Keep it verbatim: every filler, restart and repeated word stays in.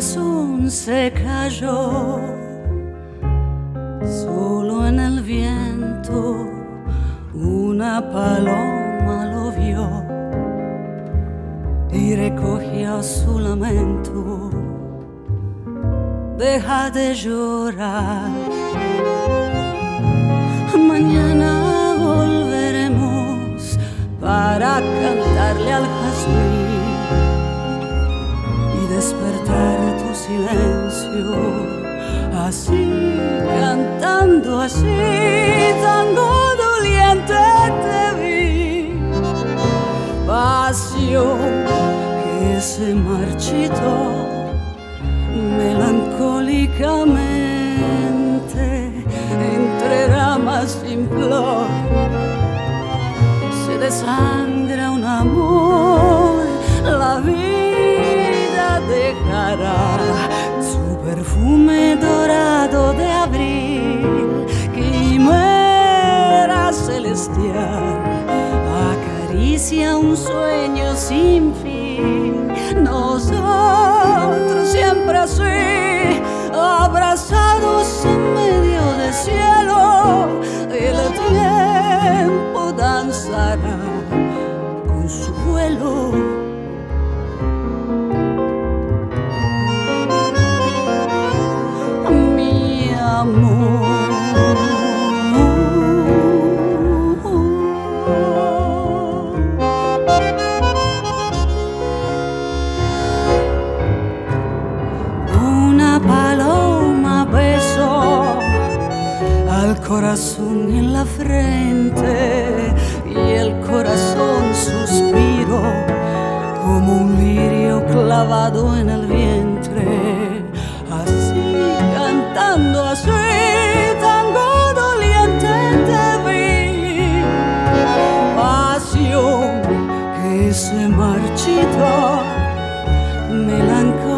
corazón se cayó, solo en el viento una paloma lo vio y recogió su lamento. Deja de llorar, mañana volveremos para cantarle al jazmín y despertar tu silencio, así, cantando así, tango doliente te vi. Pasión que se marchitó melancólicamente entre ramas sin flor. Se desangra un amor, la vida dejará su perfume dorado de abril. Quimera celestial acaricia un sueño sin fin. Nosotros siempre así, abrazados en medio del cielo, el tiempo danzará con su vuelo. Mi amor, corazón en la frente y el corazón suspiró como un lirio clavado en el vientre, así, cantando así, tango doliente te vi. Pasión que se marchitó, melancólica